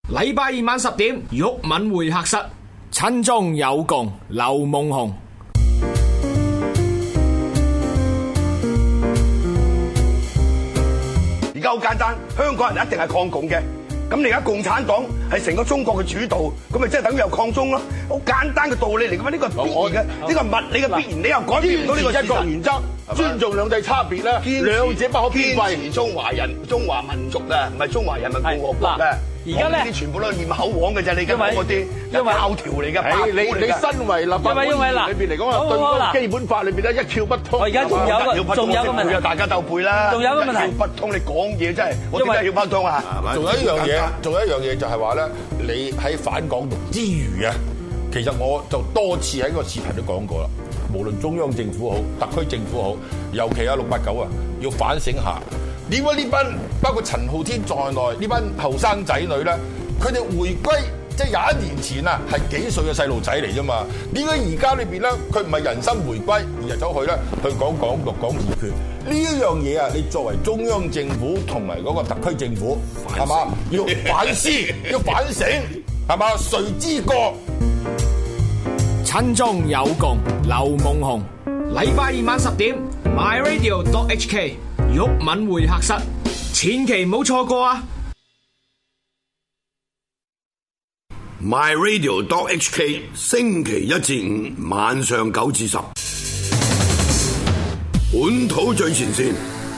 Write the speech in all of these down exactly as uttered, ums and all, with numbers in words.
禮拜二晚十點，毓民會客室，親中有共，劉夢熊。 而家好簡單，香港人一定係抗共嘅。咁你而家共產黨係成個中國嘅主導，咁咪即係等於有抗中咯。好簡單嘅道理嚟嘅嘛，呢個係必然嘅，呢個係物理嘅必然，你又改變唔到呢個一國原則，尊重兩地差別啦，兩者不可偏廢。 堅持中華人、中華民族啊，唔係中華人民共和國啊。 而家咧， 啲全部都係念口簧嘅啫，你而家講嗰啲，因為教條嚟嘅。 你你身為立法會裏邊嚟講啊，對嗰個基本法裏邊咧一竅不通。 我而家仲有個仲有個問題， 大家鬥背啦。 仲有個問題， 一竅不通，你講嘢真係，我點解要不通啊？ 仲有一樣嘢，仲有一樣嘢就係話咧，你喺反港獨之餘啊，其實我就多次喺個視頻都講過啦。無論中央政府好，特區政府好，尤其係六八九啊，要反省下。點解呢班包括陳浩天在內呢班後生仔女咧，佢哋回歸即係廿一年前啊，係幾歲嘅細路仔嚟啫嘛？點解而家裏邊咧，佢唔係人心回歸，而係走去咧去講港獨、講自決呢一樣嘢啊？你作為中央政府同埋嗰個特區政府，係嘛？要反思，要反省，係嘛？誰之過？ 親中有共，劉夢熊。禮拜二晚十點 ，My Radio dot H K。毓民會客室，千祈唔好錯過啊 ！My Radio dot H K 星期一至五晚上九至十，本土最前線。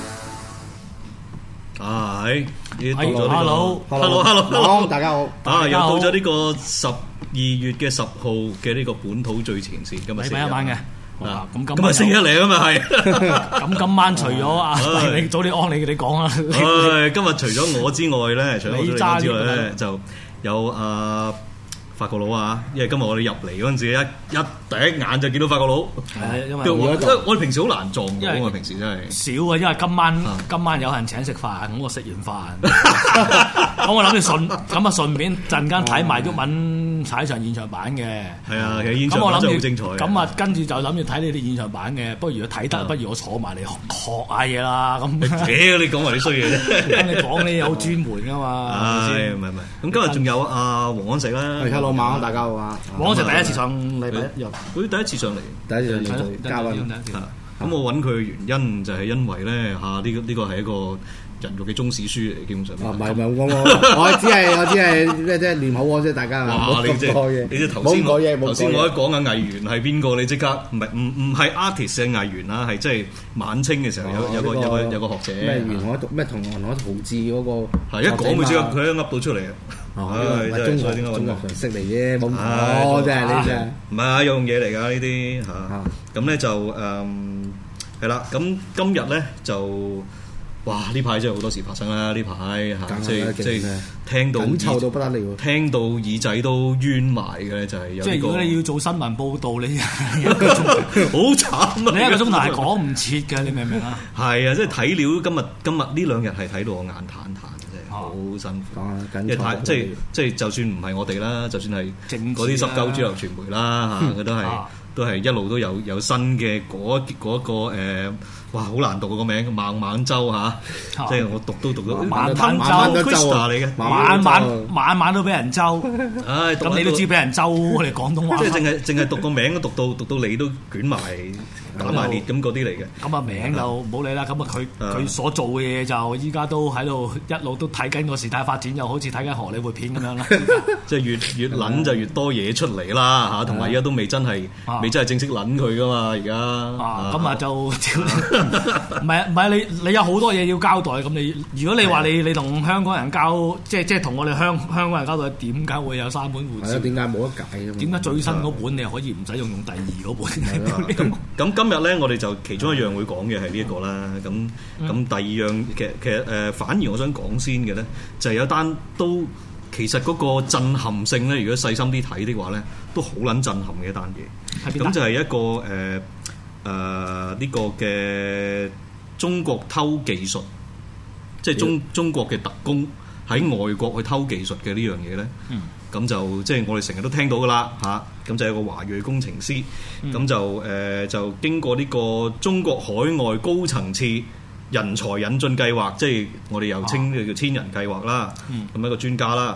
啊，係，已經到咗呢個 Hello，Hello，Hello，大家好。 啊，又到咗呢個十二月嘅十號嘅呢個本土最前線，今日禮拜一晚嘅。 啊， 咁今今日星期一嚟啊嘛係， 咁今晚除咗啊，你早啲安你你講啦。 唉，今日除咗我之外咧，除咗我之外咧，就有啊法國佬啊，因為今日我哋入嚟嗰陣時，一一第一眼就見到法國佬。 係，因為因為我哋平時好難撞到啊，平時真係少啊，因為今晚今晚有人請食飯，咁我食完飯，咁我諗住順咁啊順便陣間睇埋毓民踩場現場版嘅。係啊，其實現場版真係好精彩。 咁啊，跟住就諗住睇你哋現場版嘅。不過如果睇得，不如我坐埋嚟學下嘢啦。咁， 屌你講埋啲衰嘢啫！ 咁你講你有專門噶嘛？ 係唔係唔係？咁今日仲有阿黃安石啦。 Hello，晚安大家好啊！ 黃安石第一次上禮拜一， 佢第一次上嚟， 第一次上嚟做嘉賓。 咁我揾佢嘅原因就係因為咧嚇呢個呢個係一個人肉嘅中史書嚟，基本上。啊， 唔係唔係，我我我只係我只係咩啫？練口喎啫，大家啊！ 哇！你即係你即係頭先我頭先我一講嘅藝員係邊個？你即刻唔係唔唔係 artist 嘅藝員啦，係即係晚清嘅時候有有個有個有個學者咩袁海讀咩同韓海陶志嗰個係一講佢即刻佢一噏到出嚟啊！ 唉，中國中國常識嚟啫，冇講真係呢隻唔係啊，有用嘢嚟㗎呢啲嚇。咁咧就誒係啦。咁今日咧就。哇！呢排真係好多事發生啦！呢排嚇，即係即係聽到緊湊到不得了， 聽到耳仔都冤埋嘅就係有。 即係如果你要做新聞報導，你一個鐘好慘啊！你一個鐘頭係講唔切嘅，你明唔明啊？ 係啊，即係睇料今日今日呢兩日係睇到我眼攤攤嘅，真係好辛苦。 緊湊即係即係就算唔係我哋啦，就算係嗰啲濕鳩主流傳媒啦嚇，佢都係都係一路都有有新嘅嗰嗰一個誒。哇！好難讀個名，孟晚舟嚇，即係我讀都讀到晚晚舟 Krista 嚟嘅， 晚晚晚晚都俾人舟。 唉， 咁你都知俾人舟，我哋廣東話。 即係淨係淨係讀個名都讀到讀到你都捲埋打埋裂咁嗰啲嚟嘅。 咁啊名就唔好理啦。咁啊佢佢所做嘅嘢就依家都喺度一路都睇緊個時代發展，又好似睇緊荷里活片咁樣啦。 即係越越撚就越多嘢出嚟啦嚇，同埋而家都未真係未真係正式撚佢噶嘛而家。 啊咁啊就。唔係唔係你你有好多嘢要交代咁你如果你話你你同香港人交即係即係同我哋香香港人交代點解會有三本護照？ 點解冇得解？ 點解最新嗰本你可以唔使用用第二嗰本？ 咁咁今日咧我哋就其中一樣會講嘅係呢一個啦。咁咁、嗯、第二樣其實其實誒、呃、反而我想講先嘅咧就係、是、有單都其實嗰個震撼性咧，如果細心啲睇的話咧，都好撚震撼嘅一單嘢。咁就係一個誒。呃誒呢、呃這個嘅中國偷技術，即係中中國嘅特工喺外國去偷技術嘅呢樣嘢咧，咁、嗯、就即係我哋成日都聽到噶啦嚇，咁、啊、就有個華裔工程師，咁、嗯、就誒、呃、就經過呢個中國海外高層次人才引進計劃，即係我哋又稱叫千人計劃啦，咁、嗯、一個專家啦。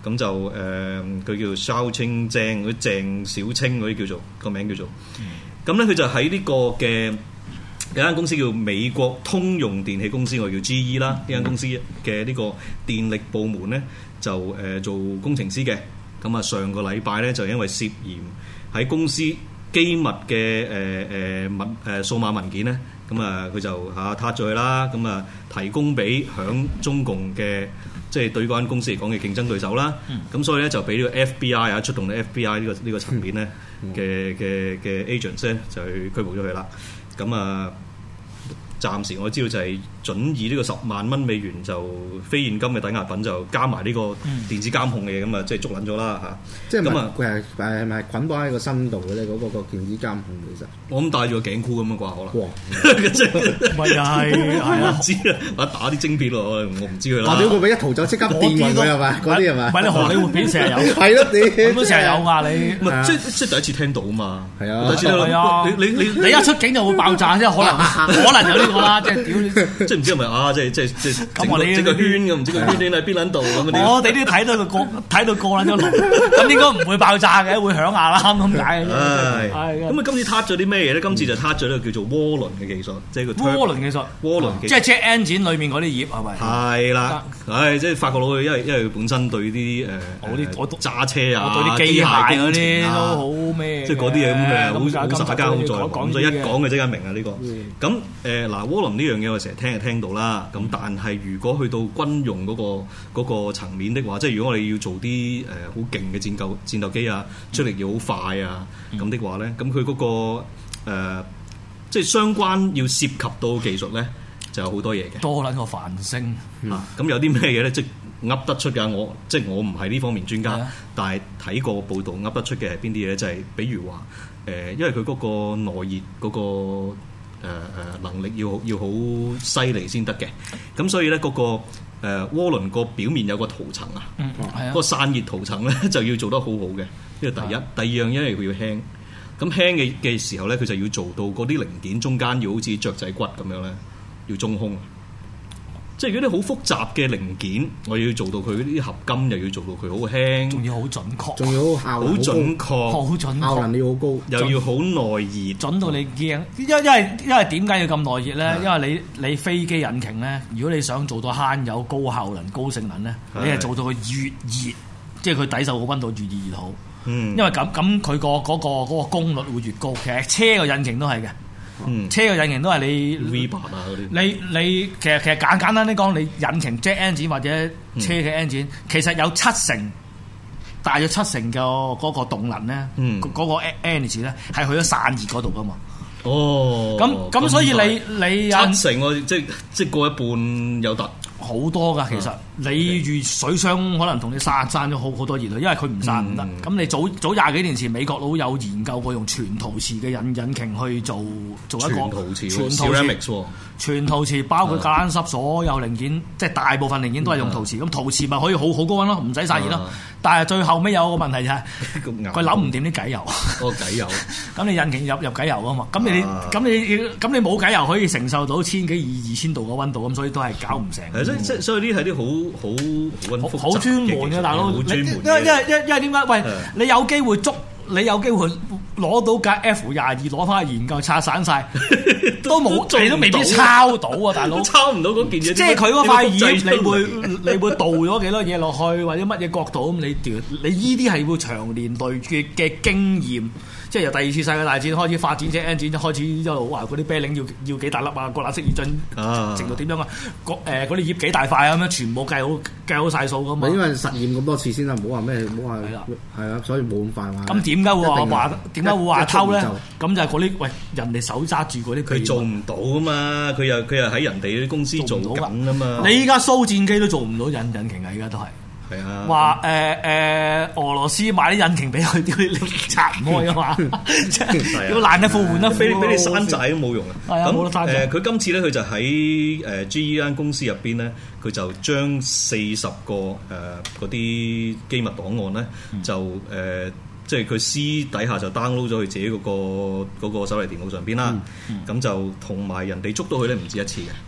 咁就誒佢、呃、叫蕭清正，嗰鄭小清嗰啲叫做個名叫做。咁咧佢就喺呢個嘅有間公司叫美國通用電氣公司，我叫 G E 啦。呢間公司嘅呢個電力部門咧就誒、呃、做工程師嘅。咁啊上個禮拜咧就因為涉嫌喺公司機密嘅誒誒文誒數碼文件咧，咁啊佢就嚇撻咗佢啦，咁啊提供俾響中共嘅即係對嗰間公司嚟講嘅競爭對手啦，咁、嗯、所以咧就俾呢個 F B I 啊出動到 F B I 呢、呢個呢、呢個層面咧嘅嘅嘅 agents 咧就去拘捕咗佢啦，咁啊暫時我知道就係準以呢個十萬蚊美元就非現金嘅抵押品就加埋呢個電子監控嘅嘢，咁啊即係捉撚咗啦嚇。 即係咁啊，佢係係咪捆綁喺個身度嘅咧？嗰個個電子監控其實我諗戴住個頸箍咁樣啩，可能。 哇！ 即係咪又係係啊？ 唔知啊，或者打啲晶片落，我唔知佢啦。 或者佢俾一逃走即刻電暈佢係嘛？嗰啲係嘛？ 唔係你荷里活片成日有， 係咯你咁都成日有㗎你。 唔係即即第一次聽到啊嘛。 係啊， 第一次聽到。你你你你一出境就會爆炸，即係可能可能有呢個啦，即係屌你！ 即係唔知係咪啊？即係即係即係整個整個圈咁，唔知個圈圈喺邊撚度咁嗰啲。 我哋都睇到個過睇到過撚咗龍，咁應該唔會爆炸嘅，會響下啦咁解嘅啫。 係咁啊！今次撻咗啲咩嘢咧？今次就撻咗呢個叫做渦輪嘅技術，即係個渦輪技術。渦輪即係 jet engine 裏面嗰啲葉係咪？ 係啦，唉，即係法國佬，因為因為佢本身對啲誒我啲我揸車啊， 我對啲機械嗰啲都好咩？ 即係嗰啲嘢咁嘅，好好實家好在講，所以一講就即刻明啊呢個。咁誒嗱，渦輪呢樣嘢我成日聽就聽到啦。咁但係如果去到軍用嗰個嗰個層面的話，即係如果我哋要做啲誒好勁嘅戰鬥戰鬥機啊，出力要好快啊，咁的話咧，咁佢嗰個誒即係相關要涉及到技術咧，就有好多嘢嘅。 多撚個繁星啊！咁有啲咩嘢咧？即係噏得出㗎。我即係我唔係呢方面專家， 的但係睇過報道噏得出嘅係邊啲嘢咧？就係、是、比如話誒、呃，因為佢嗰個內熱嗰、嗰個誒、呃、能力要要好犀利先得嘅，咁所以咧嗰、嗰個誒、呃、渦輪個表面有個塗層啊，嗰、嗯、個散熱塗層咧就要做得好好嘅。呢個第一，的第二樣因為佢要輕，咁輕嘅嘅時候咧，佢就要做到嗰啲零件中間要好似雀仔骨咁樣咧，要中空。即係如果啲好複雜嘅零件，我要做到佢啲合金，又要做到佢好輕， 仲要好準確， 仲要好準確， 好準確， 效能要好高， 又要好耐熱， 準到你驚。因因為因為點解要咁耐熱咧？的因為你你飛機引擎咧，如果你想做到慳油、高效能、高性能咧，的你係做到佢越熱，即係佢抵受個溫度越熱越好。嗯，因為咁咁佢個嗰個嗰個功率會越高。其實車個引擎都係嘅。嗯，車嘅引擎都係你 V 八啊嗰啲， 你你其實其實簡簡單啲講，你引擎 jet engine 或者車嘅 engine，、嗯、其實有七成，大約七成嘅嗰個動能咧，嗰、嗯、個 energy 咧係去咗散熱嗰度噶嘛。 哦， 咁咁所以你你有七成我即即過一半有突。 好多㗎，其實你遇水箱可能同你散散咗好好多熱量，因為佢唔散唔得。咁、嗯、你早早廿幾年前美國佬有研究過用全陶瓷嘅引引擎去做做一個全陶瓷， 全陶瓷，全陶瓷包括隔冷濕所有零件，即係大部分零件都係用陶瓷。咁、嗯、陶瓷咪可以好好高溫咯，唔使散熱咯。嗯、但係最後尾有個問題就係佢扭唔掂啲偈油。 哦，偈油。咁你引擎入入偈油啊嘛，咁你咁、啊、你咁你冇偈油可以承受到千幾二二千度嘅溫度，咁所以都係搞唔成。 即係所以呢係啲好好好專門嘅大佬，因為因為因為點解？喂，的你有機會捉，你有機會攞到架 F 廿二攞翻去研究拆散晒，都冇，你都未必抄到啊，大佬！ 抄唔到嗰件嘢。即係佢嗰塊葉，你會你會倒咗幾多嘢落去，或者乜嘢角度咁？你調你依啲係會長年累月嘅經驗。即係由第二次世界大戰開始發展，即係 engine 開始一路話嗰啲啤令要要幾大粒啊，個冷式熱樽程度點樣啊？個誒嗰啲葉幾大塊啊咁樣，全部計好計好曬數噶嘛。 因為實驗咁多次先啦，唔好話咩，唔好話係啦，係啊，所以冇咁快話。 咁點解會話話點解會話偷咧？咁就係嗰啲喂人哋手揸住嗰啲， 佢做唔到啊嘛！佢又佢又喺人哋啲公司做緊啊嘛！ 你依家蘇戰機都做唔到引引擎啊！依家都係。 係啊， 話誒誒，俄羅斯買啲引擎俾佢，屌你拆唔開啊嘛！要爛一副換一副， 俾俾你山寨都冇用啊！ 咁誒，佢、 呃、今次咧，佢就喺誒 G E 間公司入邊咧，佢就將四十個誒嗰啲機密檔案咧，嗯、就誒、呃、即係佢私底下就 download 咗佢自己嗰、嗰個嗰個手提電腦上邊啦。咁、嗯嗯、就同埋人哋捉到佢咧，唔止一次嘅。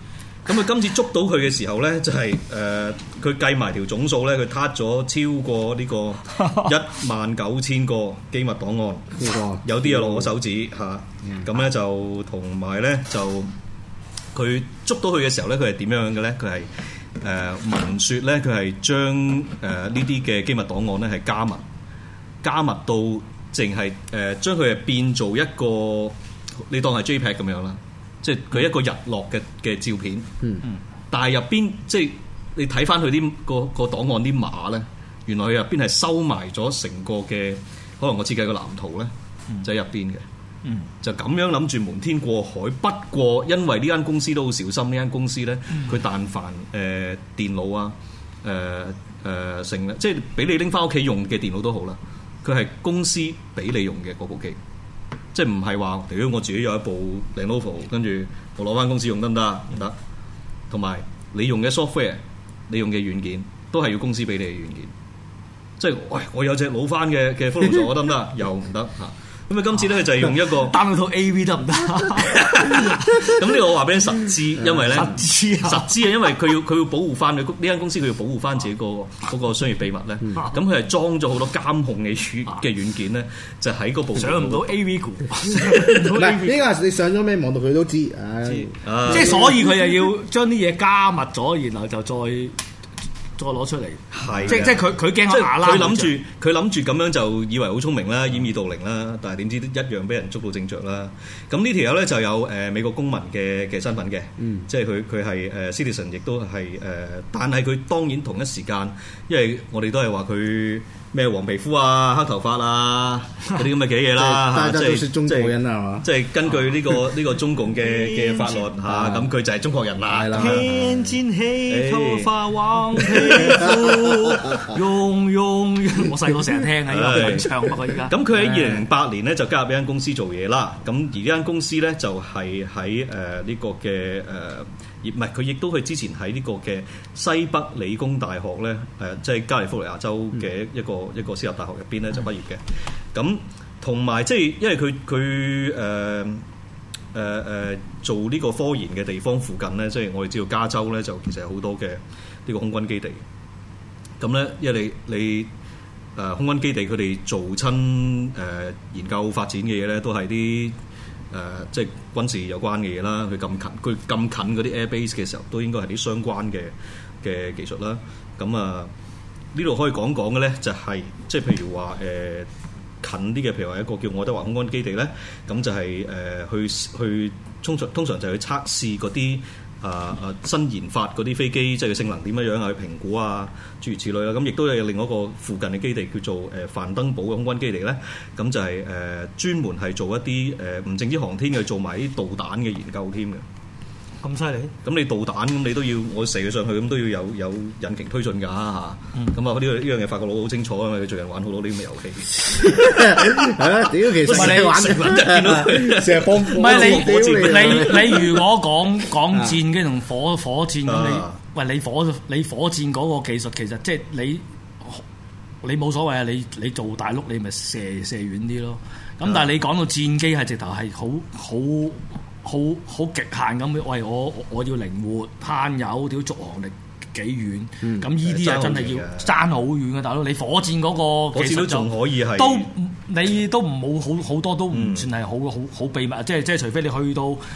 咁佢今次捉到佢嘅時候咧，就係誒佢計埋條總數咧，佢撻咗超過呢個一萬九千個機密檔案，有啲又落我手指嚇。咁咧、嗯、就同埋咧就佢捉到佢嘅時候咧，佢係點樣嘅咧？佢係誒聞説咧，佢係將誒呢啲嘅機密檔案咧係加密，加密到淨係誒將佢係變做一個你當係 JPEG 咁樣啦。即係佢一個日落嘅嘅照片，嗯嗯，但係入邊即係你睇翻佢啲個個檔案啲碼咧，原來佢入邊係收埋咗成個嘅可能我設計個藍圖咧，嗯、就喺入邊嘅，嗯，就咁樣諗住瞞天過海。不過因為呢間公司都好小心，呢間公司咧，佢、嗯、但凡誒、呃、電腦啊，誒誒成咧，即係俾你拎翻屋企用嘅電腦都好啦，佢係公司俾你用嘅嗰部機。即係唔係話，屌我自己有一部 Lenovo， 跟住我攞翻公司用得唔得？唔得。同埋你用嘅 software， 你用嘅軟件都係要公司俾你嘅軟件。即係喂，我有隻老翻嘅嘅 Photoshop 得唔得？又唔得嚇。咁啊，今次咧就係用一個 download 套 A V 得唔得？ 咁呢個我話俾你實知，因為咧實知啊， 實知啊，因為佢要佢要保護翻佢呢間公司，佢要保護翻自己個嗰個商業秘密咧。咁佢係裝咗好多監控嘅軟嘅軟件咧，就喺嗰部上唔到 A V 股。 唔係呢個你上咗咩網度佢都知， 即係所以佢又要將啲嘢加密咗，然後就再。再攞出嚟，係即即佢佢驚牙啦， 佢諗住佢諗住咁樣就以為好聰明啦，掩耳盜鈴啦，但係點知一樣俾人捉到正着啦。咁呢條友咧就有誒、呃、美國公民嘅嘅身份嘅，嗯、即係佢佢係誒 citizen， 亦都係誒，但係佢當然同一時間，因為我哋都係話佢。咩黃皮膚啊、黑頭髮啊嗰啲咁嘅嘅嘢啦， 即係即係中國人啊嘛， 即係根據呢個呢個中共嘅嘅法律嚇，咁佢就係中國人啦。 天煎起頭髮黃皮膚，用用我細個成日聽啊，呢個唱啊，而家。 咁佢喺二零零八年咧就加入呢間公司做嘢啦。咁而呢間公司咧就係喺誒呢個嘅誒。而唔係佢亦都係之前喺呢個嘅西北理工大學咧，誒、呃、即係加利福尼亞州嘅一個、嗯、一個私立大學入邊咧就畢業嘅。咁同埋即係因為佢佢誒誒誒做呢個科研嘅地方附近咧，即係我哋知道加州咧就其實有好多嘅呢個空軍基地。咁咧，因為你你誒、呃、空軍基地佢哋做親誒、呃、研究發展嘅嘢咧，都係啲。誒、呃，即係軍事有關嘅嘢啦，佢咁近，佢咁近嗰啲 air base 嘅時候，都應該係啲相關嘅嘅技術啦。咁啊，呢度可以講講嘅咧，就係、是、即係譬如話誒、呃、近啲嘅，譬如話一個叫愛德華空軍基地咧，咁就係、是、誒、呃、去去通常通常就係去測試嗰啲。啊啊！新研發嗰啲飛機，即係性能點樣樣啊？去評估啊，諸如此類啦。咁亦都有另一個附近嘅基地叫做誒、呃、范登堡嘅空軍基地咧。咁就係、是、誒、呃、專門係做一啲誒唔淨止航天嘅，做埋啲導彈嘅研究添嘅。 咁犀利？咁你導彈咁你都要我射佢上去，咁都要有有引擎推進㗎嚇。咁啊呢個呢樣嘢法國佬好清楚啊嘛，佢最近玩好多啲咁嘅遊戲。 係啊，屌其實唔係你玩成日見到佢成日幫唔係你你你如果講講戰機同火火箭咁你，喂你火你火箭嗰個技術其實即係你你冇所謂啊！你你做大碌你咪射射遠啲咯。咁但係你講到戰機係直頭係好好。好好極限咁，喂我我要靈活慳油，屌續航力幾遠？咁呢啲啊真係要爭好遠嘅大佬。你火箭嗰個技術都仲可以係都你都唔冇好好多都唔算係好好好秘密，即係即係除非你去到誒誒誒誒誒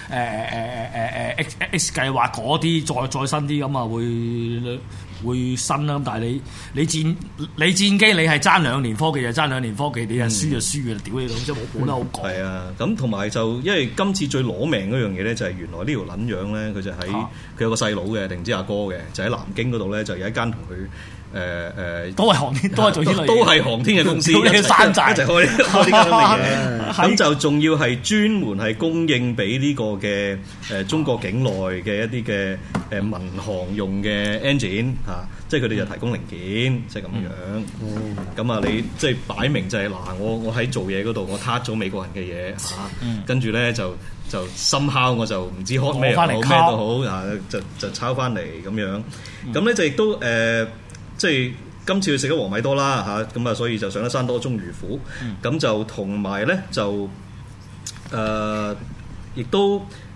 X X 計劃嗰啲再再新啲咁啊會。會新啦，但係你你戰你戰機你係爭兩年科技就爭兩年科技，你係輸就輸嘅，屌你老，即係冇冇得好講。係啊，咁同埋就因為今次最攞命嗰樣嘢咧，就係原來呢條撚樣咧，佢就喺佢、啊、有個細佬嘅，定唔知阿哥嘅，就喺南京嗰度咧，就有一間同佢。誒誒，都係航天，都係做呢類嘢，都係航天嘅公司，一齊山寨，一齊開開呢間咁嘅嘢。咁就仲要係專門係供應俾呢個嘅誒中國境內嘅一啲嘅誒民航用嘅 engine 嚇，即係佢哋就提供零件，即係咁樣。咁啊，你即係擺明就係嗱，我我喺做嘢嗰度，我撻咗美國人嘅嘢嚇，跟住咧就就深烤，我就唔知開咩好咩都好啊，就就抄翻嚟咁樣。咁咧就亦都誒。即係今次佢食咗黃米多啦嚇，咁啊所以就上得山多終遇虎，咁、嗯、就同埋咧就誒，亦、呃、都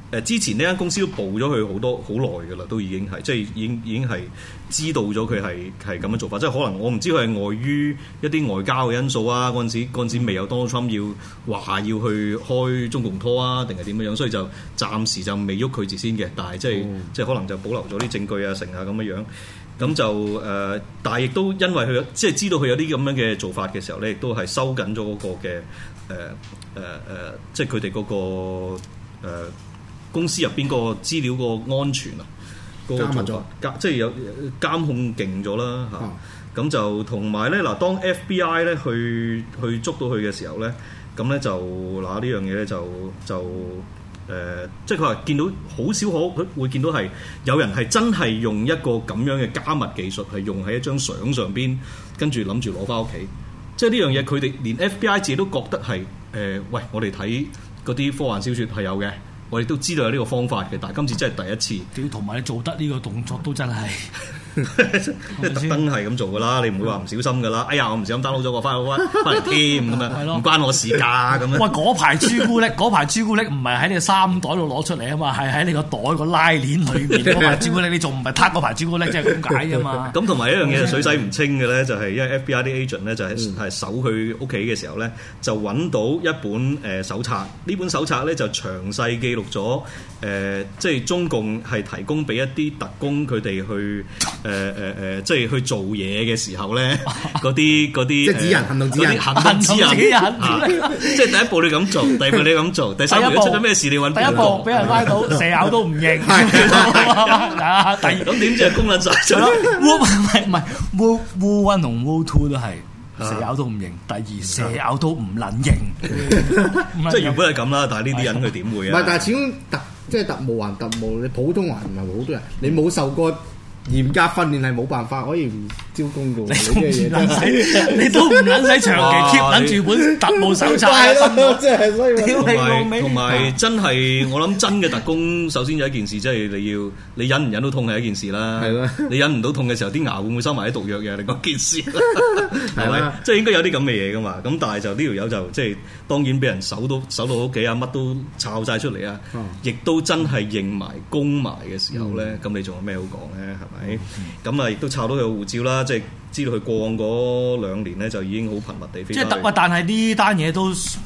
誒之前呢間公司都報咗佢好多好耐㗎啦，都已經係即係已經已經係知道咗佢係係咁樣做法，即係可能我唔知佢係礙於一啲外交嘅因素啊，嗰陣時嗰陣時未有 Donald Trump 要話要去開中共拖啊，定係點樣樣，所以就暫時就未喐佢住先嘅，但係即係、嗯、即係可能就保留咗啲證據啊，成啊咁樣樣。咁就誒、呃，但係亦都因為佢即係知道佢有啲咁樣嘅做法嘅時候咧，亦都係收緊咗嗰個嘅誒誒誒，即係佢哋嗰個、呃、公司入邊個資料個安全啊，嗰、那個做法監即係有監控勁咗啦嚇。咁、嗯、就同埋咧嗱，當 F B I 咧去去捉到佢嘅時候咧，咁咧就嗱呢樣嘢咧就就。就誒、呃，即係佢話見到好少可佢會見到係有人係真係用一個咁樣嘅加密技術係用喺一張相上邊，跟住諗住攞翻屋企。即係呢樣嘢，佢哋連 F B I 自己都覺得係誒、呃，喂，我哋睇嗰啲科幻小説係有嘅，我哋都知道有呢個方法嘅，但係今次真係第一次。屌，同埋你做得呢個動作都真係。特登係咁做噶啦，你唔會話唔小心噶啦。哎呀，我唔小心 download 咗個翻翻翻嚟添咁樣，唔關我事㗎咁樣。喂，嗰排朱古力，嗰排朱古力唔係喺你個衫袋度攞出嚟啊嘛，係喺你個袋個拉鏈裏面嗰排朱古力，你仲唔係撻嗰排朱古力，即係咁解啫嘛。咁同埋一樣嘢水洗唔清嘅咧，就係因為 F B I 啲 agent 咧就係係搜佢屋企嘅時候咧，就揾到一本誒手冊。呢本手冊咧就詳細記錄咗誒，即係中共係提供俾一啲特工佢哋去。誒誒誒，即係去做嘢嘅時候咧，嗰啲嗰啲即係指引行動指引，行動指引，即係第一步你咁做，第二步你咁做，第三步出咗咩事你揾邊個？第一步俾人拉到蛇咬都唔認，啊！第二咁點知係公撚晒咗咯？唔係唔係，World War One 同 World Two 都係蛇咬都唔認，第二蛇咬都唔撚認，即係原本係咁啦，但係呢啲人佢點會啊？唔係，但係始終特即係特務還特務，你普通還唔係好多人，你冇受過。嚴格訓練係冇辦法可以唔招供嘅喎，你都唔撚使長期 keep 撚住本特務手冊啊！即係所以同埋同埋真係我諗真嘅特工，首先有一件事，即係你要你忍唔忍到痛係一件事啦。係啦，你忍唔到痛嘅時候，啲牙會唔會收埋啲毒藥嘅？另一件事係咪？即係應該有啲咁嘅嘢噶嘛。咁但係就呢條友就即係當然俾人搜到搜到屋企啊，乜都抄晒出嚟啊！亦都真係認埋供埋嘅時候咧，咁你仲有咩好講咧？係咪？咁啊，亦都抄到佢護照啦，即係知道佢過往嗰兩年咧就已經好頻密地飛。即係喂，但係呢單嘢都誒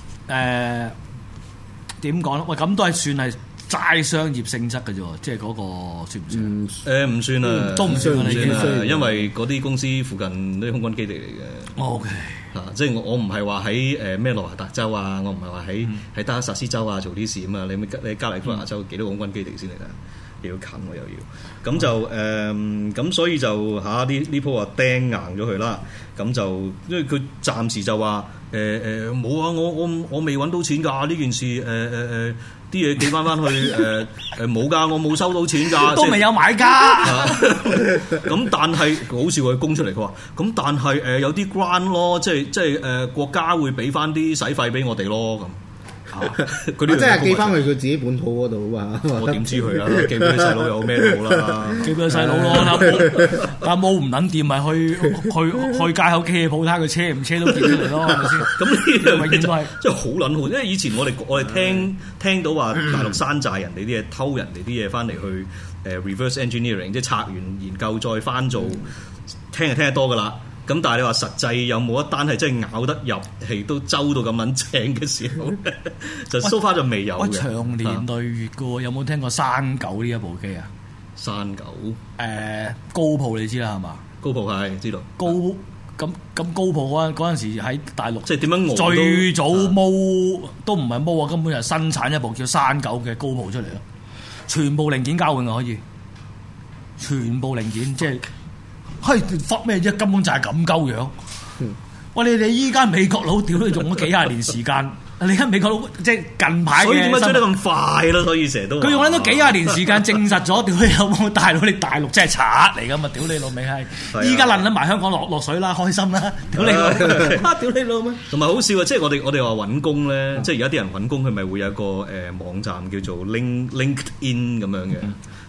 點講咧？喂，咁都係算係齋商業性質嘅啫，即係嗰個算唔算？誒唔算啊，都唔算啊，算啊，因為嗰啲公司附近啲空軍基地嚟嘅。O K，嚇，即係我我唔係話喺誒咩羅華達州啊，我唔係話喺喺德克薩斯州啊做啲事啊嘛，你你加利福尼亞州幾多空軍基地先嚟㗎？又要近喎又要，咁就誒，咁、呃、所以就嚇呢呢鋪啊釘硬咗佢啦。咁就因為佢暫時就話誒誒冇啊，我我我未揾到錢㗎呢件事誒誒誒啲嘢寄翻翻去誒誒冇㗎，我冇收到錢㗎，都未有買家。咁但係好笑佢供出嚟，佢話咁但係誒、呃、有啲 grant 咯，即係即係誒、呃、國家會俾翻啲使費俾我哋咯咁。佢啲即係寄翻去佢自己本土嗰度啊嘛！我點知佢啊？寄俾佢細佬有咩好啦？寄俾佢細佬咯，但冇唔撚掂咪去去去街口機器鋪睇下佢車唔車都寄出嚟咯，係咪先？咁呢樣嘢就係即係好撚好，因為以前我哋我哋聽聽到話大陸山寨人哋啲嘢，偷人哋啲嘢翻嚟去誒 reverse engineering，即係拆完研究再翻做，聽就聽得多噶啦。咁但係你話實際有冇一單係真係咬得入，係都周到咁撚正嘅時候，就 so far 就未有嘅。長年累月嘅喎，有冇聽過山九呢一部機啊？山九誒高普你知啦係嘛？高普係知道。高咁咁高普嗰嗰陣時喺大陸，即係點樣？最早毛都唔係毛啊，根本就係生產一部叫山九嘅高普出嚟咯，全部零件交換嘅可以，全部零件即係。嘿，忽咩啫？根本就係咁鳩樣。喂，你哋依家美國佬屌你用咗幾廿年時間，你而家美國佬即係近排嘅，所以點解追得咁快咯？所以成日都佢用咗幾廿年時間證實咗，屌你有冇大佬？你大陸真係賊嚟噶嘛？屌你老味係，依家撚撚埋香港落落水啦，開心啦！屌你老，屌你老咩？同埋好笑啊！即係我哋我哋話揾工咧，即係而家啲人揾工，佢咪會有一個誒網站叫做 Link LinkedIn 咁樣嘅。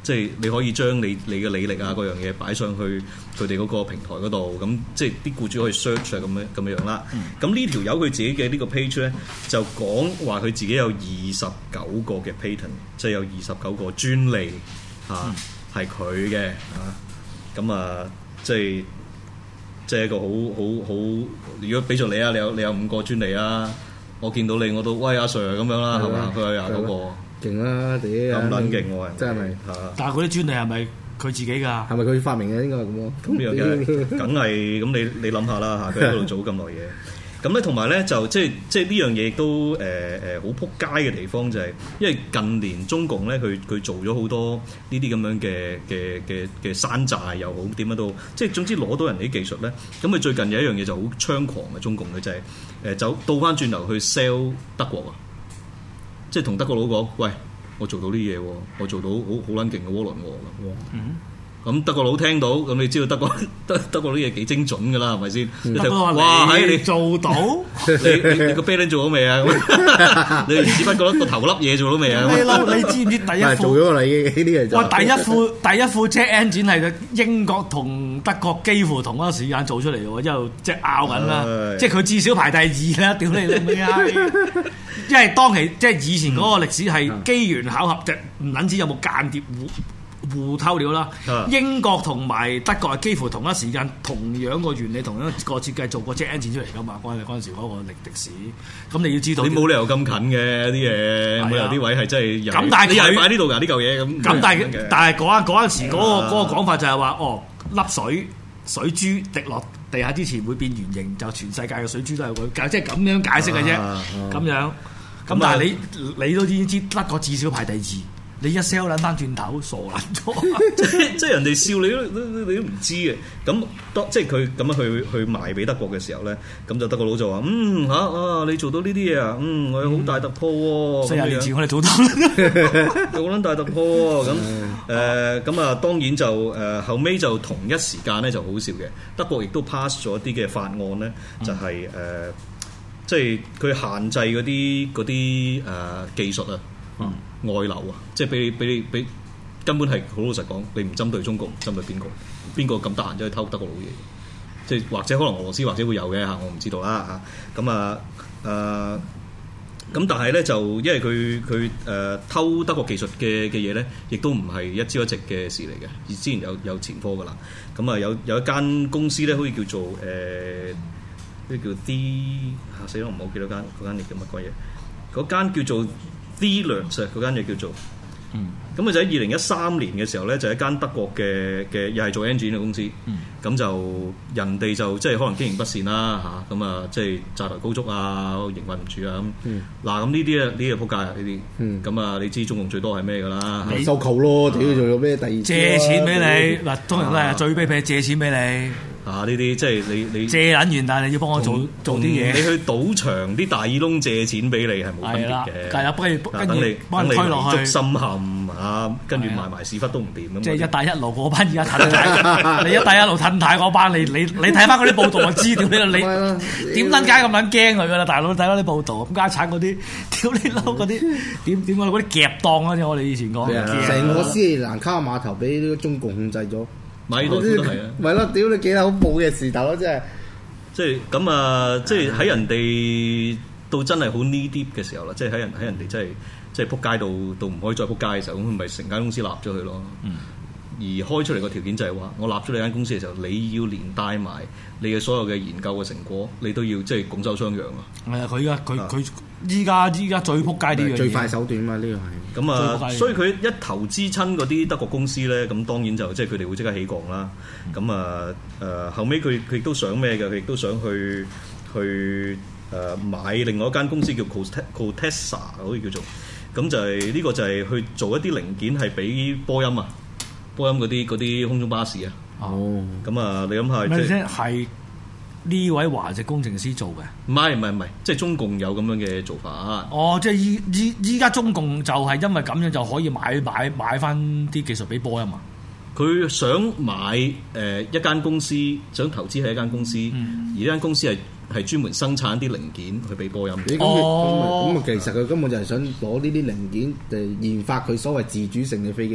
即係你可以將你你嘅履歷啊嗰樣嘢擺上去佢哋嗰個平台嗰度，咁即係啲僱主可以 search 啊咁樣咁樣啦。咁呢條友佢自己嘅呢個 page 咧就講話佢自己有二十九個嘅 patent， 即係有二十九個專利嚇係佢嘅嚇。咁啊即係即係一個好好好，如果俾咗你啊，你有你有五個專利啊，我見到你我都喂阿 Sir 咁樣啦，係嘛？佢有廿九個。勁啦！屌咁撚勁喎，真係咪嚇？但係嗰啲專利係咪佢自己㗎？係咪佢發明嘅？應該係咁咯。咁呢樣嘢梗係咁，你你諗下啦嚇，佢喺度做咁耐嘢。咁咧同埋咧就即係即係呢樣嘢亦都誒誒好撲街嘅地方就係，因為近年中共咧佢佢做咗好多呢啲咁樣嘅嘅嘅嘅山寨又好點樣都，即係總之攞到人哋啲技術咧。咁佢最近有一樣嘢就好猖狂嘅中共嘅就係誒走倒翻轉頭去 sell 德國啊！即係同德國佬講，喂，我做到啲嘢喎，我做到好好撚勁嘅渦輪喎。嗯，咁德國佬聽到，咁你知道德國德德國啲嘢幾精準㗎啦，係咪先？德國話：哇，喺你做到，你你個啤鈴做到未啊？你只不過個頭粒嘢做到未啊？你諗你知唔知第一副？做咗啦，已經呢啲嘢。哇！第一副第一副 jet engine 係英國同德國幾乎同一個時間做出嚟嘅喎，一路即係拗緊啦，即係佢至少排第二啦，屌你老味啊！因為當其即係以前嗰個歷史係機緣巧合，即唔撚知有冇間諜互互偷料啦。嗯、英國同埋德國係幾乎同一時間，同樣個原理、同樣個設計做過 jet engine 出嚟噶嘛。嗰陣嗰陣時嗰個歷歷史，咁你要知道，你冇理由咁近嘅啲嘢，冇理由啲位係真係有。咁但係你又擺呢度㗎呢嚿嘢咁。咁但係但係嗰嗰陣時嗰、嗰個嗰、啊、個講法就係話，哦，粒水水珠滴落地下之前會變圓形，就全世界嘅水珠都係佢，即係咁樣解釋嘅啫。咁、啊啊、樣。咁但係你你都已經知德國至少排第二，你一 sell 撚翻轉頭傻撚咗，即係即係人哋笑你都你都唔知嘅。咁當即係佢咁樣去去賣俾德國嘅時候咧，咁就德國佬就話：嗯嚇啊，你做到呢啲嘢啊，嗯我有好大突破喎。四廿年前我哋做到，做撚大突破喎。咁誒咁啊，當然就誒、呃、後尾就同一時間咧就好笑嘅，德國亦都 pass 咗一啲嘅法案咧，就係、是、誒。呃即係佢限制嗰啲嗰啲誒技術啊，嗯、外流啊，即係俾你俾你俾根本係好老實講，你唔針對中國，針對邊個？邊個咁得閒走去偷德國佬嘢？即係或者可能俄羅斯或者會有嘅嚇，我唔知道啦嚇。咁啊誒，咁、啊、但係咧就因為佢佢誒偷德國技術嘅嘅嘢咧，亦都唔係一朝一夕嘅事嚟嘅，而之前有有前科噶啦。咁啊有有一間公司咧，好似叫做誒。呃呢叫 D 嚇死啦！我唔好記得間嗰間嘢叫乜鬼嘢？嗰間叫做 Thielers 嗰間嘢叫做，嗯，咁啊就喺二零一三年嘅時候咧，就係、一間德國嘅嘅又係做 engine 嘅公司，咁、嗯、就人哋就即係可能經營不善啦嚇，咁啊即係債台高築啊，營運唔住啊咁。嗱咁呢啲啊呢啲啊撲街啊呢啲，咁啊、嗯、你知中共最多係咩㗎啦？收購咯，屌仲有咩第二？借錢俾你嗱，通常都係最卑鄙借錢俾你。啊！呢啲即係你你借撚完，但係你要幫我做做啲嘢。你去賭場啲大耳窿借錢俾你係冇分別嘅。係啦，不如跟住幫你推落去，心陷啊！跟住埋埋屎忽都唔掂咁。即係一帶一路嗰班而家褪太，你一帶一路褪太嗰班，你你你睇翻嗰啲報道就知屌你啦！你點撚解咁撚驚佢㗎啦？大佬睇翻啲報道，咁家產嗰啲屌你嬲嗰啲點點啊嗰啲夾檔啊！我哋以前講成個斯里蘭卡碼頭俾呢個中共控制咗。買多都係啊！咪咯，屌你幾恐怖嘅事頭咯，真係即係咁啊！即係喺人哋到真係好 knee deep 嘅時候啦，即係喺人喺人哋真係即係撲街到到唔可以再撲街嘅時候，咁佢咪成間公司立咗佢咯。嗯、而開出嚟個條件就係話，我立咗你間公司嘅時候，你要連帶埋你嘅所有嘅研究嘅成果，你都要即係拱手相讓啊！係啊，佢依家佢佢依家依家最撲街啲嘢，最快手段嘛，呢個係。咁啊，所以佢一投資親嗰啲德國公司咧，咁當然就即係佢哋會即刻起降啦。咁、嗯、啊，誒、呃、後尾佢佢亦都想咩嘅？佢亦都想去去誒、呃、買另外一間公司叫 Cotesa 好似叫做。咁就係、是、呢、這個就係去做一啲零件係俾波音啊，波音嗰啲嗰啲空中巴士啊。哦。咁啊，你諗下即係係。呢位華籍工程師做嘅，唔係唔係唔係，即係中共有咁樣嘅做法。哦，即係依依依家中共就係因為咁樣就可以買買買翻啲技術俾波音啊！佢想買誒、呃、一間公司，想投資喺一間公司，嗯、而呢間公司係係專門生產啲零件去俾波音。咁哦，咁啊，其實佢根本就係想攞呢啲零件誒研發佢所謂自主性嘅飛機。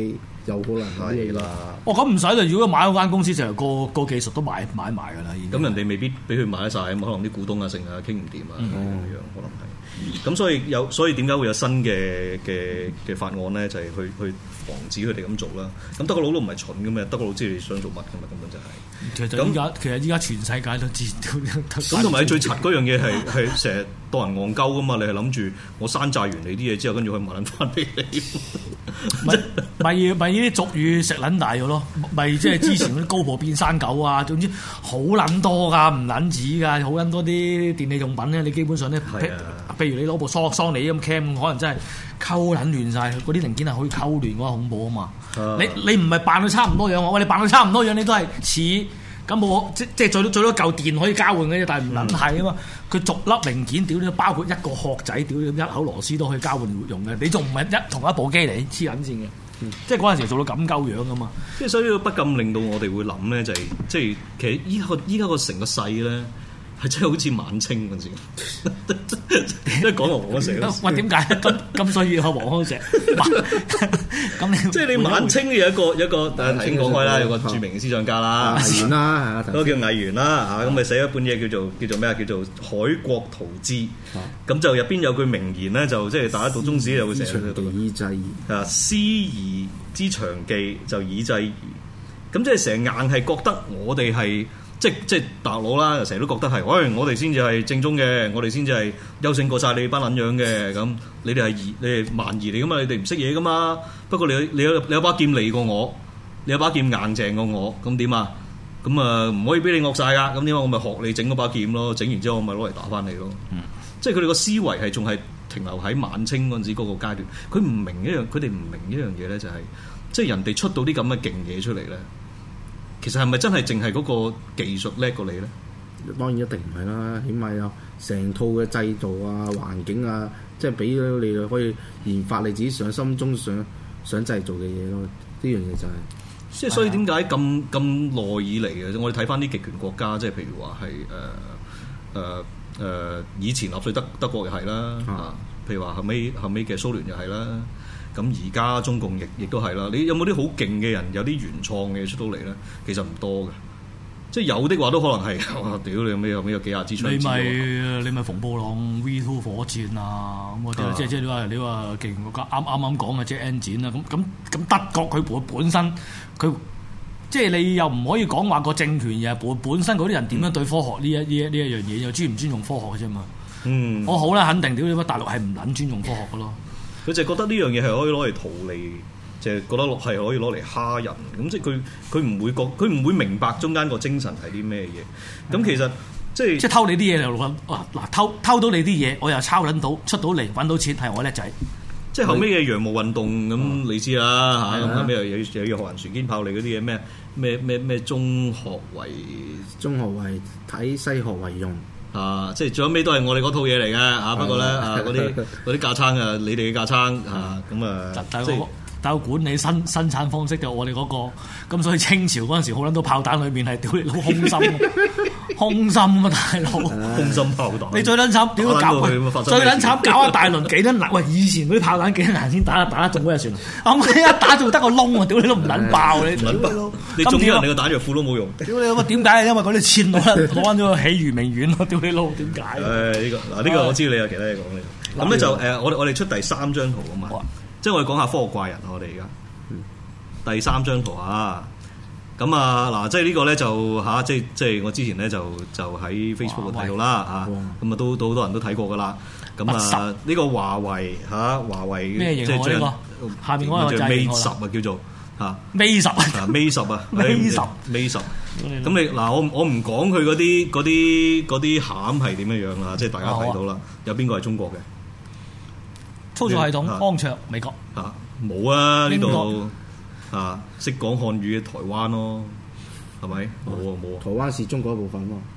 有可能係啦。 哦，咁唔使啦，如果買嗰間公司就個個技術都買買埋㗎啦。 咁人哋未必俾佢買得晒，咁可能啲股東啊、剩啊傾唔掂啊，咁樣可能係。咁所以有，所以點解會有新嘅嘅嘅法案咧？就係、是、去去防止佢哋咁做啦。咁德國佬都唔係蠢嘅咩？德國佬知你想做乜嘅嘛？根本就係、是。 其實依家其實依家全世界都知道。 咁同埋最柒嗰樣嘢係係成日當人戇鳩噶嘛？你係諗住我山寨完你啲嘢之後，跟住可以還翻俾你。 咪咪咪呢啲俗語食撚大咗咯，咪即係之前嗰啲高婆變山狗啊，總之好撚多㗎，唔撚止㗎，好撚多啲電器用品咧，你基本上咧，譬、啊、如你攞部桑桑尼咁 cam， 可能真係溝撚亂晒，嗰啲零件係可以溝亂嘅話，恐怖啊嘛！啊你你唔係扮到差唔多樣喎，喂，你扮到差唔多樣，你都係似咁我即即係最多最多嚿電可以交換嘅啫，但係唔撚係啊嘛！佢逐粒零件屌你，包括一個殼仔屌你，一口螺絲都可以交換用嘅，你仲唔係一同一部機嚟黐撚線嘅？嗯、即係嗰陣時做到咁鳩樣噶嘛， 即係所以不禁令到我哋會諗咧，就係、是、即係其實依家個依家個成個世咧，係真係好似晚清嗰陣時，即係講到黃康石。 喂，點解咁咁所以有黃康石？咁你即係你晚清有一個有一個誒聽講開啦，有個著名嘅思想家啦， 魏源啦， 嗰個叫魏源啦嚇，咁咪寫咗一本嘢叫做叫做咩啊？叫做《海國圖志》。咁就入邊有句名言咧，就即係大家讀中史就會成日讀以制夷啊，師夷之長技就以制夷。咁即係成硬係覺得我哋係。即即大佬啦，成日都覺得係，喂、哎，我哋先至係正宗嘅，我哋先至係優勝過晒你班撚樣嘅，咁你哋係夷，你哋蠻夷嚟噶嘛，你哋唔識嘢噶嘛。不過你你有你有把劍利過我，你有把劍硬淨過我，咁點啊？咁啊唔可以俾你惡晒噶，咁點解我咪學你整嗰把劍咯？整完之後我咪攞嚟打翻你咯。嗯、即係佢哋個思維係仲係停留喺晚清嗰陣時嗰個階段，佢唔明一樣，佢哋唔明一樣嘢咧，就係即係人哋出到啲咁嘅勁嘢出嚟咧。其實係咪真係淨係嗰個技術叻過你咧？ 當然一定唔係啦，起碼有成套嘅制度啊、環境啊，即係俾咗你可以研發你自己上心中想想製造嘅嘢咯。呢樣嘢就係、是， 即係所以點解咁咁耐以嚟嘅？我哋睇翻啲極權國家，即係譬如話係誒誒誒以前納粹德德國又係啦，啊，譬如話後尾後尾嘅蘇聯又係啦。咁而家中共亦亦都係啦，你有冇啲好勁嘅人，有啲原創嘅出到嚟咧？其實唔多嘅，即係有的話都可能係，哇！屌你有咩有咩有幾廿支槍？ 你咪你咪馮布朗 V 二 火箭啊咁嗰啲，即係即係你話你話勁國家啱啱啱講嘅即係 N 展啊，咁咁咁德國佢本本身佢即係你又唔可以講話個政權而係本本身嗰啲人點樣對科學呢一呢一呢一樣嘢，又尊唔尊重科學嘅啫嘛？嗯，我好啦，肯定屌你乜大陸係唔撚尊重科學嘅咯。佢就覺得呢樣嘢係可以攞嚟圖利，就係、是、覺得係可以攞嚟蝦人。咁即係佢佢唔會覺，佢唔會明白中間個精神係啲咩嘢。咁、嗯、其實即係即係偷你啲嘢就嗱嗱偷偷到你啲嘢，我又抄撚到出到嚟揾到錢，係我叻仔。即係後尾嘅洋務運動咁，嗯、你知啦嚇。咁後尾又有又有學人船堅炮利嗰啲嘢咩咩咩咩中學為中學為睇西學為用。 啊！即係最後尾都係我哋嗰套嘢嚟嘅嚇，不過咧啊嗰啲嗰啲架撐啊，你哋嘅架撐嚇咁啊，即係但係管理生生產方式就我哋嗰個，咁所以清朝嗰陣時好撚多炮彈裏面係屌你老空心，空心啊大佬，空心炮彈。你最撚慘屌搞，最撚慘搞一大輪幾撚難，喂以前嗰啲炮彈幾撚難先打打得中嗰隻船，咁一打就得個窿啊！屌你都唔撚爆你， 撚爆！你中咗人哋個彈藥庫都冇用。 屌你老母點解？因為嗰啲錢攞攞翻咗個喜魚名苑咯！屌你老點解？ 誒呢個嗱呢個我知你有其他嘢講你。咁咧就誒我我哋出第三張圖啊嘛。即係我哋講下科學怪人，我哋而家第三張圖啊，咁啊嗱，即係呢個咧就嚇，即係即係我之前咧就就喺 Facebook 度睇到啦嚇，咁啊都都好多人都睇過噶啦，咁啊呢個華為嚇華為咩型號呢個？下邊嗰個就係 Mate 十啊，叫做嚇 Mate 十啊 ，Mate 十啊，Mate 十 Mate 十，咁你嗱我我唔講佢嗰啲嗰啲嗰啲餡係點樣樣啦，即係大家睇到啦，有邊個係中國嘅？ 操作系統安卓美國嚇冇啊，呢度嚇識講漢語嘅台灣咯，係咪？冇啊冇啊！ 台灣是中國一部分喎。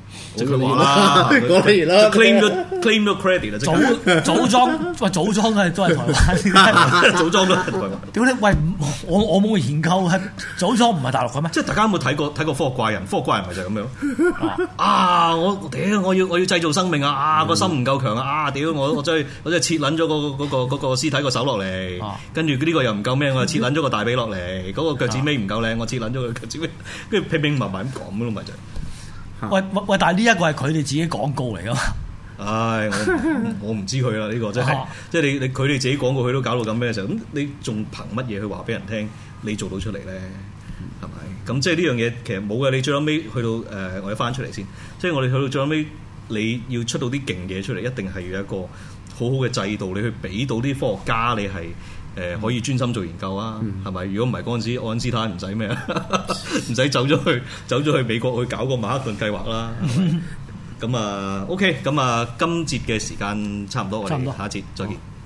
即係佢話啦， 講完啦 claim 咗 claim 咗 credit 啦，即組組裝喂組裝都係都係台灣， 組裝都係台灣。 屌你喂，我我冇研究係組裝唔係大陸嘅咩？ 即係大家有冇睇過睇過科學怪人？科學怪人咪就係咁樣啊！我屌我要我要製造生命啊！啊個心唔夠強啊！啊屌我我真係我真係切撚咗嗰個嗰個嗰個屍體個手落嚟，跟住呢個又唔夠咩？我切撚咗個大髀落嚟，嗰個腳趾尾唔夠靚，我切撚咗個腳趾尾，跟住拼拼埋埋咁講咯，咪就係。 喂喂，但係呢一個係佢哋自己廣告嚟噶嘛？ 唉，我我唔知佢啦，呢、呢個真係，啊、即係你你佢哋自己講過，佢都搞到咁咩嘅時候，咁你仲憑乜嘢去話俾人聽？你做到出嚟咧，係咪、嗯？咁即係呢樣嘢其實冇嘅。你最後尾去到誒、呃，我哋翻出嚟先，即係我哋去到最後尾，你要出到啲勁嘢出嚟，一定係要有一個好好嘅制度，你去俾到啲科學家，你係。誒、呃、可以專心做研究啊，係咪、嗯？如果唔係嗰陣時，愛因斯坦唔使咩啊，唔使走咗去走咗去美國去搞個曼克頓計劃啦。咁啊，OK，咁啊，今節嘅時間差唔多，我哋下一節再見。